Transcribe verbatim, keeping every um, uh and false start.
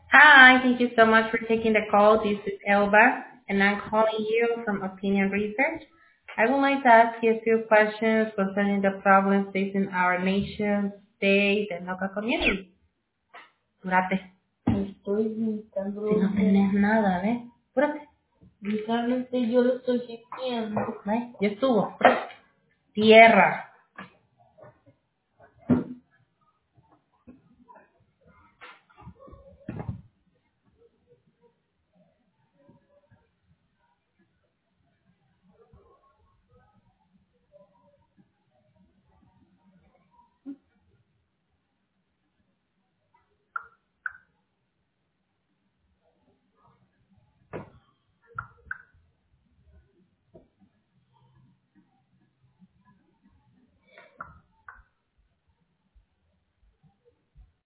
Hi, thank you so much for taking the call. This is Elba, and I'm calling you from Opinion Research. I would like to ask you a few questions concerning the problems facing our nation, state, and local community. Apúrate. Estoy visitando. Si no tenés nada, ¿ves? Apúrate. Literalmente yo lo estoy chequeando. ¿Ves? Ya estuvo. Apúrate. Tierra.